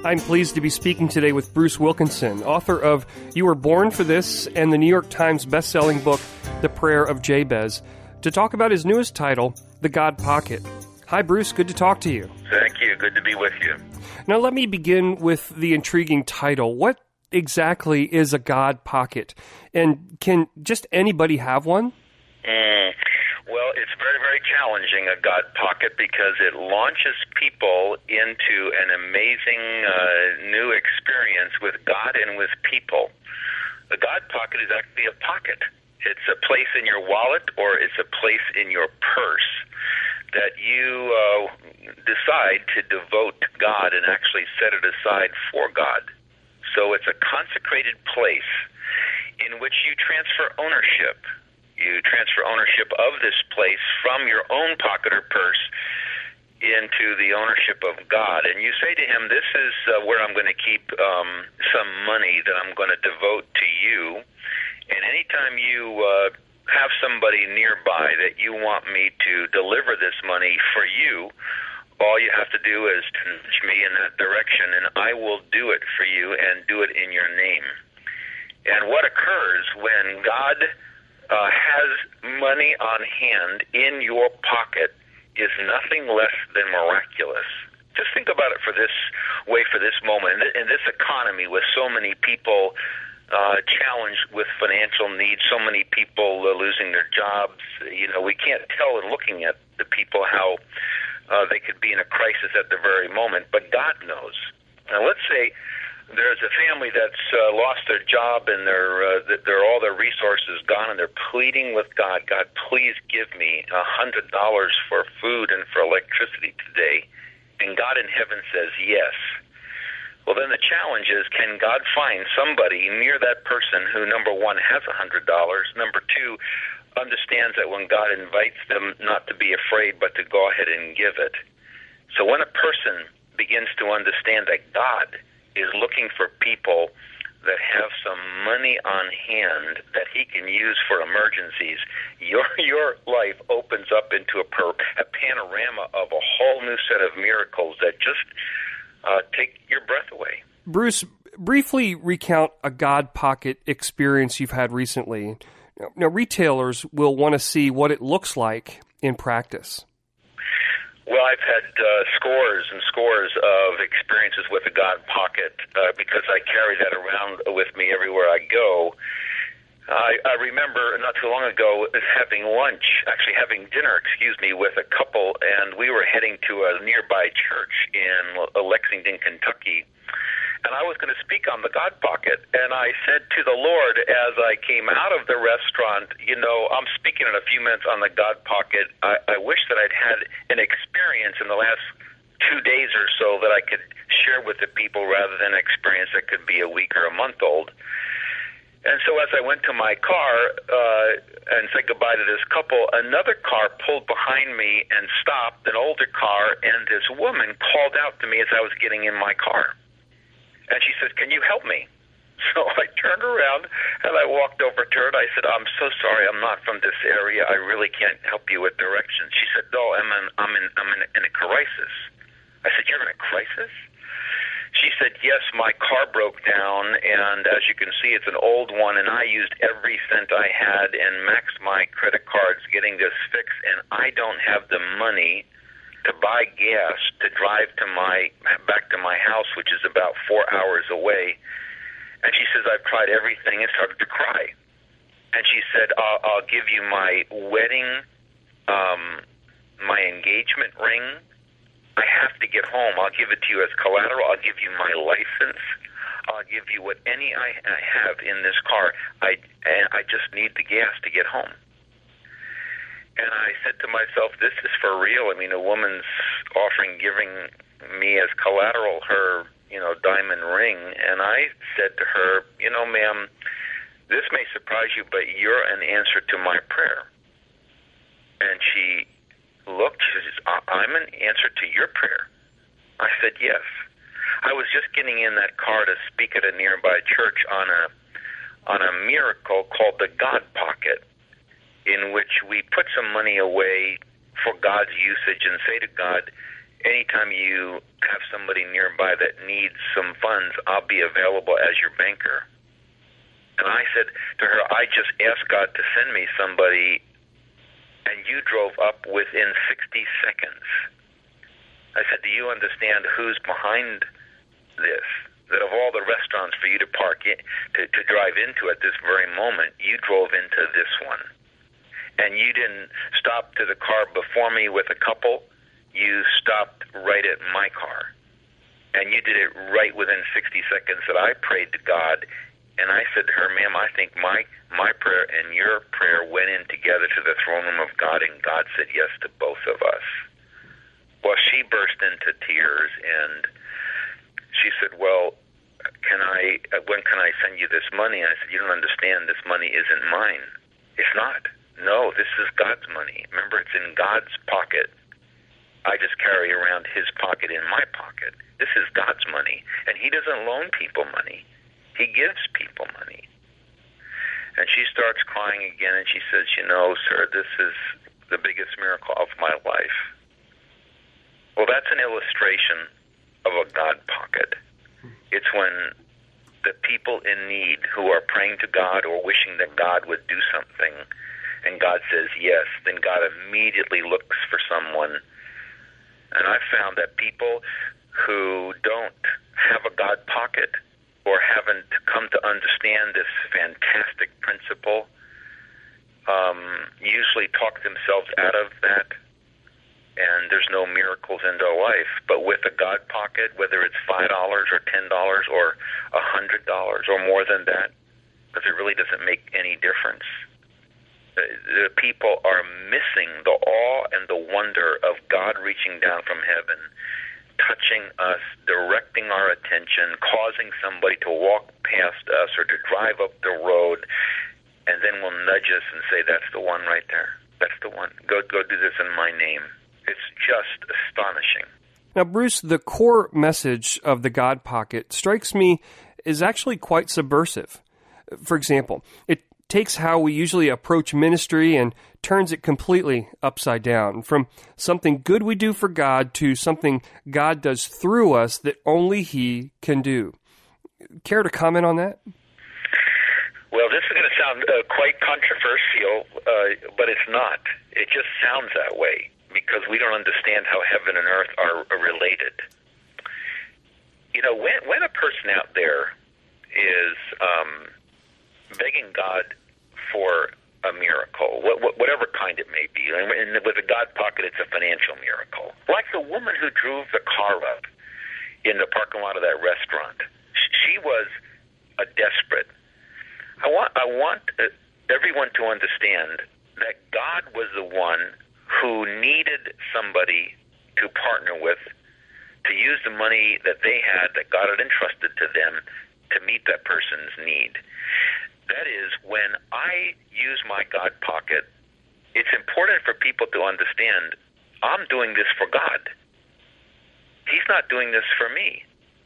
I'm pleased to be speaking today with Bruce Wilkinson, author of You Were Born for This and the New York Times best-selling book, The Prayer of Jabez, to talk about his newest title, The God Pocket. Hi, Bruce. Good to talk to you. Thank you. Good to be with you. Now, let me begin with the intriguing title. What exactly is a God Pocket? And can just anybody have one? Well, it's very, very challenging, a God Pocket, because it launches people into an amazing new experience with God and with people. The God Pocket is actually a pocket. It's a place in your wallet, or it's a place in your purse that you decide to devote to God and actually set it aside for God. So it's a consecrated place in which you transfer ownership. You transfer ownership of this place from your own pocket or purse into the ownership of God. And you say to him, this is where I'm going to keep some money that I'm going to devote to you. And anytime you have somebody nearby that you want me to deliver this money for you, all you have to do is to nudge me in that direction, and I will do it for you and do it in your name. And what occurs when God has money on hand in your pocket is nothing less than miraculous. Just think about it for this way, for this moment. In this economy with so many people challenged with financial needs, so many people losing their jobs, we can't tell in looking at the people how they could be in a crisis at the very moment, but God knows. Now, let's say there's a family that's lost their job and they're all their resources gone, and they're pleading with God, God, please give me $100 for food and for electricity today. And God in heaven says yes. Well, then the challenge is, can God find somebody near that person who, number one, has $100, number two, understands that when God invites them not to be afraid but to go ahead and give it. So when a person begins to understand that God is looking for people that have some money on hand that he can use for emergencies, your life opens up into a panorama of a whole new set of miracles that just take your breath away. Bruce, briefly recount a God Pocket experience you've had recently. Now, retailers will want to see what it looks like in practice. Well, I've had scores and scores of experiences with the God Pocket because I carry that around with me everywhere I go. I remember not too long ago having dinner, with a couple, and we were heading to a nearby church in Lexington, Kentucky. And I was going to speak on the God Pocket, and I said to the Lord as I came out of the restaurant, I'm speaking in a few minutes on the God Pocket. I wish that I'd had an experience in the last 2 days or so that I could share with the people rather than an experience that could be a week or a month old. And so as I went to my car and said goodbye to this couple, another car pulled behind me and stopped, an older car, and this woman called out to me as I was getting in my car. And she said, "Can you help me?" So I turned around and I walked over to her and I said, "I'm so sorry, I'm not from this area. I really can't help you with directions." She said, "No, I'm in a crisis." I said, "You're in a crisis?" She said, "Yes, my car broke down, and as you can see, it's an old one, and I used every cent I had and maxed my credit cards getting this fixed, and I don't have the money to buy gas to drive back to my house, which is about 4 hours away." And she says, "I've tried everything," and started to cry. And she said, I'll give you my wedding, my engagement ring. I have to get home. I'll give it to you as collateral. I'll give you my license. I'll give you what I have in this car. I just need the gas to get home." And I said to myself, this is for real. I mean, a woman's giving me as collateral her, diamond ring. And I said to her, "Ma'am, this may surprise you, but you're an answer to my prayer." And she looked, she says, "I'm an answer to your prayer?" I said, "Yes." I was just getting in that car to speak at a nearby church on a miracle called the God Pocket, in which we put some money away for God's usage and say to God, anytime you have somebody nearby that needs some funds, I'll be available as your banker. And I said to her, I just asked God to send me somebody, and you drove up within 60 seconds. I said, do you understand who's behind this? That of all the restaurants for you to park in, to drive into at this very moment, you drove into this one. And you didn't stop to the car before me with a couple. You stopped right at my car. And you did it right within 60 seconds that I prayed to God. And I said to her, ma'am, I think my prayer and your prayer went in together to the throne room of God, and God said yes to both of us. Well, she burst into tears, and she said, well, when can I send you this money? And I said, you don't understand, this money isn't mine. It's not. No, this is God's money. Remember, it's in God's pocket. I just carry around his pocket in my pocket. This is God's money, and he doesn't loan people money. He gives people money. And she starts crying again, and she says, you know, sir, this is the biggest miracle of my life. Well, that's an illustration of a God pocket. It's when the people in need who are praying to God or wishing that God would do something, and God says yes, then God immediately looks for someone. And I've found that people who don't have a God pocket or haven't come to understand this fantastic principle usually talk themselves out of that, and there's no miracles in their life. But with a God pocket, whether it's $5 or $10 or $100 or more than that, because it really doesn't make any difference. The people are missing the awe and the wonder of God reaching down from heaven, touching us, directing our attention, causing somebody to walk past us or to drive up the road, and then will nudge us and say, that's the one right there. That's the one. Go do this in my name. It's just astonishing. Now, Bruce, the core message of the God Pocket strikes me as actually quite subversive. For example, it takes how we usually approach ministry and turns it completely upside down, from something good we do for God to something God does through us that only he can do. Care to comment on that? Well, this is going to sound quite controversial, but it's not. It just sounds that way because we don't understand how heaven and earth are related. You know, when a person out there is begging God for a miracle, whatever kind it may be, and with a God pocket, it's a financial miracle. Like the woman who drove the car up in the parking lot of that restaurant. She was a desperate. I want everyone to understand that God was the one who needed somebody to partner with to use the money that they had, that God had entrusted to them, to meet that person's need. That is, when I use my God pocket, it's important for people to understand I'm doing this for God. He's not doing this for me.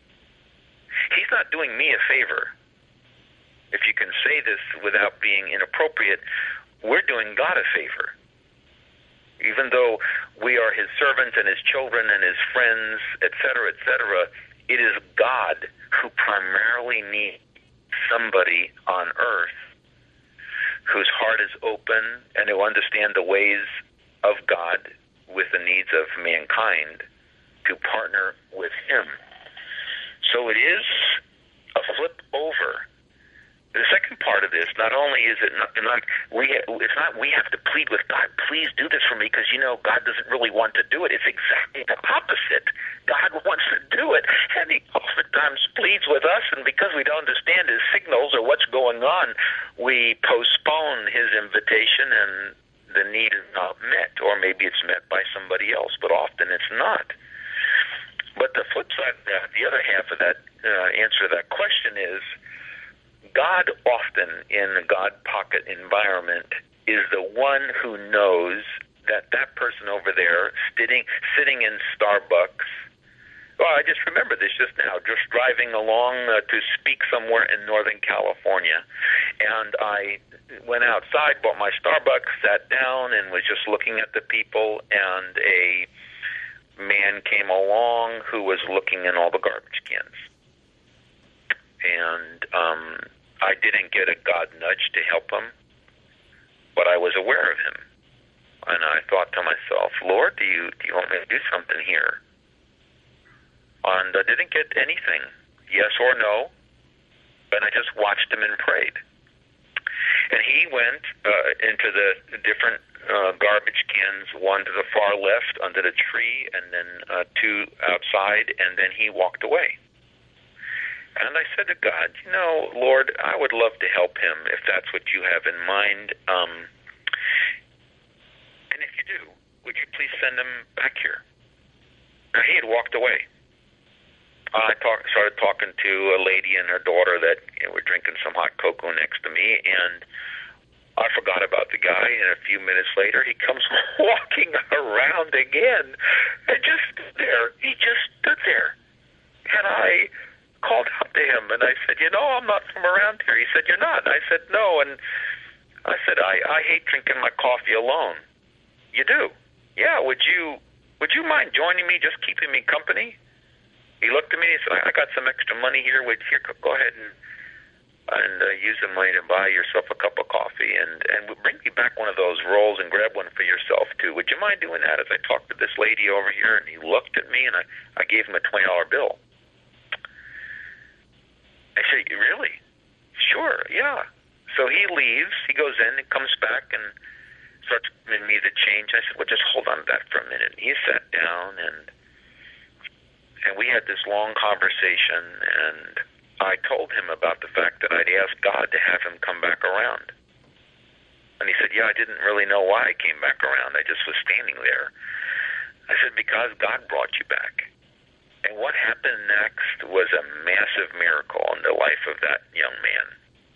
He's not doing me a favor. If you can say this without being inappropriate, we're doing God a favor. Even though we are his servants and his children and his friends, etc., it is God who primarily needs somebody on earth whose heart is open and who understand the ways of God with the needs of mankind to partner with him. So it is a flip over. The second part of this, not only is it not we have to plead with God, please do this for me, because God doesn't really want to do it. It's exactly the opposite. God wants to do it, and he oftentimes pleads with us, and because we don't understand his signals or what's going on, we postpone his invitation, and the need is not met, or maybe it's met by somebody else, but often it's not. But the flip side of that, the other half of that answer to that question is, God often, in the God pocket environment, is the one who knows that person over there sitting in Starbucks. Well, I just remember this just now, just driving along to speak somewhere in Northern California. And I went outside, bought my Starbucks, sat down, and was just looking at the people, and a man came along who was looking in all the garbage cans. And I didn't get a God nudge to help him, but I was aware of him. And I thought to myself, Lord, do you want me to do something here? And I didn't get anything, yes or no, and I just watched him and prayed. And he went into the different garbage cans, one to the far left under the tree, and then two outside, and then he walked away. And I said to God, Lord, I would love to help him if that's what you have in mind. And if you do, would you please send him back here? Now, he had walked away. I started talking to a lady and her daughter that were drinking some hot cocoa next to me, and I forgot about the guy, and a few minutes later, he comes walking around again and just stood there. He just stood there. And I called out to him, and I said, I'm not from around here. He said, you're not? And I said, no. And I said, I hate drinking my coffee alone. You do? Yeah, would you mind joining me, just keeping me company? He looked at me and he said, I got some extra money here. Here, go ahead and use the money to buy yourself a cup of coffee and bring me back one of those rolls and grab one for yourself, too. Would you mind doing that? As I talked to this lady over here, and he looked at me, and I gave him a $20 bill. I said, really? Sure, yeah. So he leaves. He goes in and comes back and starts giving me the change. I said, well, just hold on to that for a minute. And he sat down, and we had this long conversation, and I told him about the fact that I'd asked God to have him come back around. And he said, yeah, I didn't really know why I came back around. I just was standing there. I said, because God brought you back. And what happened next was a massive miracle in the life of that young man.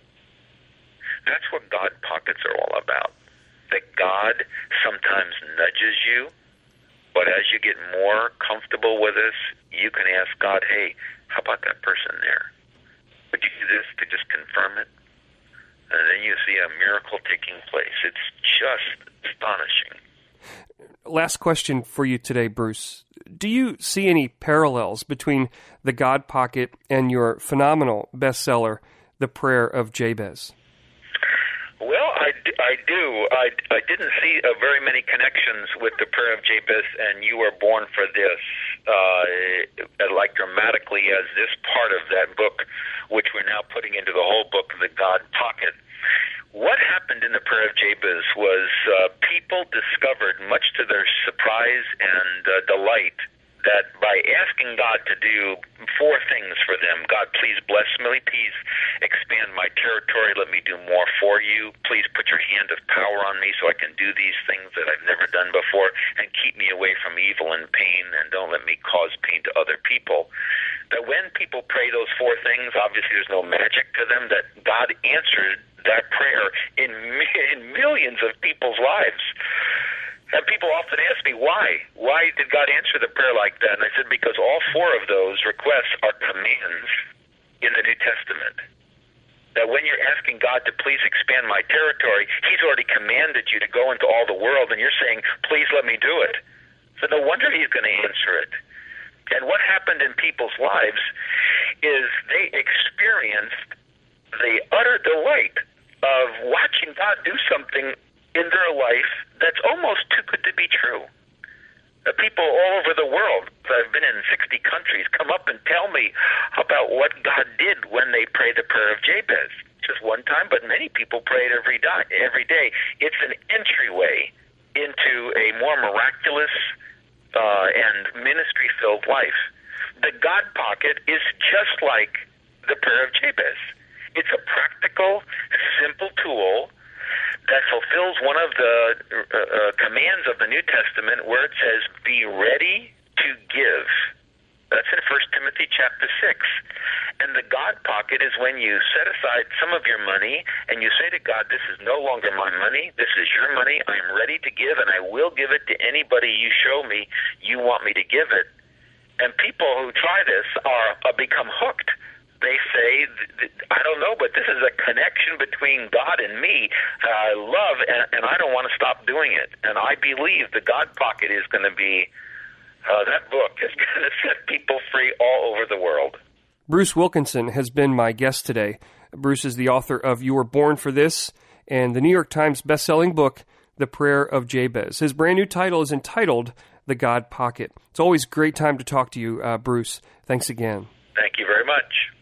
That's what God pockets are all about. That God sometimes nudges you, but as you get more comfortable with this, you can ask God, hey, how about that person there? Would you do this to just confirm it? And then you see a miracle taking place. It's just astonishing. Last question for you today, Bruce. Do you see any parallels between the God Pocket and your phenomenal bestseller, The Prayer of Jabez? Well, I do. I didn't see very many connections with The Prayer of Jabez and You Were Born for This, like dramatically as this part of that book, which we're now putting into the whole book, The God Pocket. What happened in The Prayer of Jabez was people discovered, much to their surprise and delight, that by asking God to do 4 things for them, God, please bless me, please expand my territory, let me do more for you, please put your hand of power on me so I can do these things that I've never done before, and keep me away from evil and pain, and don't let me cause pain to other people. That when people pray those 4 things, obviously there's no magic to them, that God answered that prayer in millions of people's lives. And people often ask me, why? Why did God answer the prayer like that? And I said, because all 4 of those requests are commands in the New Testament. That when you're asking God to please expand my territory, He's already commanded you to go into all the world, and you're saying, please let me do it. So no wonder He's going to answer it. And what happened in people's lives is they experienced the utter delight of watching God do something in their life that's almost too good to be true. People all over the world, I've been in 60 countries, come up and tell me about what God did when they pray the prayer of Jabez. Just one time, but many people pray it every day. It's an entryway into a more miraculous and ministry-filled life. The God Pocket is just like the prayer of Jabez. It's a practical, simple tool that fulfills one of the commands of the New Testament where it says, be ready to give. That's in 1 Timothy chapter 6. And the God Pocket is when you set aside some of your money and you say to God, this is no longer my money, this is your money, I'm ready to give, and I will give it to anybody you show me you want me to give it. And people who try this become hooked. They say, I don't know, but this is a connection between God and me that I love, and I don't want to stop doing it. And I believe the God Pocket is going to be That book is going to set people free all over the world. Bruce Wilkinson has been my guest today. Bruce is the author of You Were Born for This and the New York Times bestselling book, The Prayer of Jabez. His brand new title is entitled The God Pocket. It's always a great time to talk to you, Bruce. Thanks again. Thank you very much.